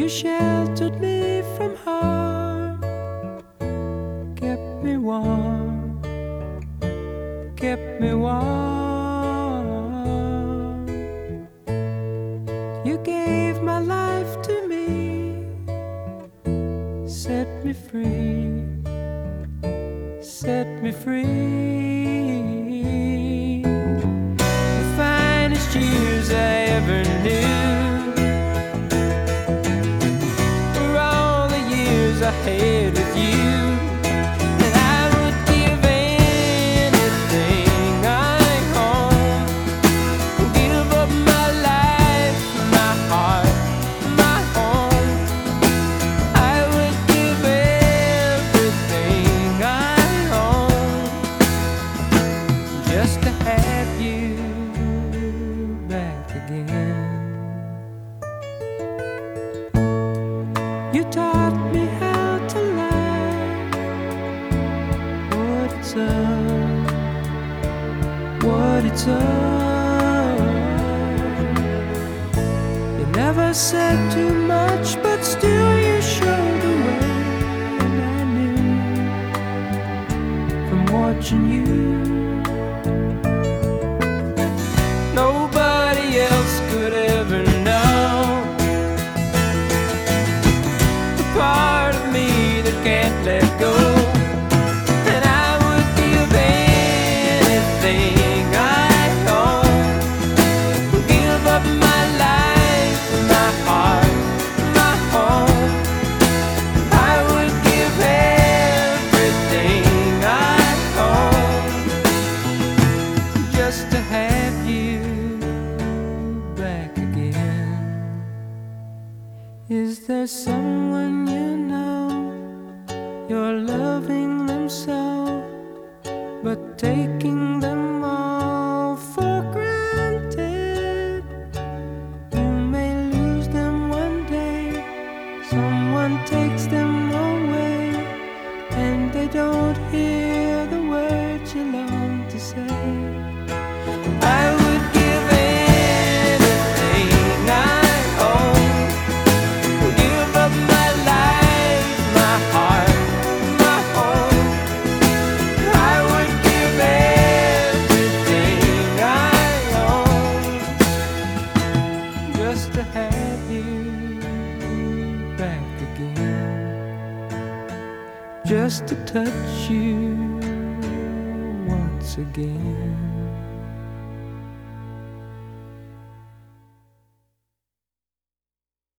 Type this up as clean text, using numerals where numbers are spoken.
You sheltered me from harm, kept me warm, kept me warm. You gave my life to me, set me free, set me free. The finest years I ever knew were all the years I had with you. And I would give anything I own, give up my life, my heart, my home. I would give everything I own just to have you back again. You taught me how to laugh, what it's up, what it's up. You never said too much, but still you showed the way. And I knew from watching you, nobody else could ever know the part of me that can't let go. And I would give anything I own, give up my life, my heart, my home. I would give everything I own just to have you back again. Is there someone you know, you're loving them so, but taking them all for granted? You may lose them one day, someone takes them away, and they don't hear the words you long to say. I would give anything I own, give up my life, my heart, my home. I would give everything I own just to have you back again, just to touch you once again.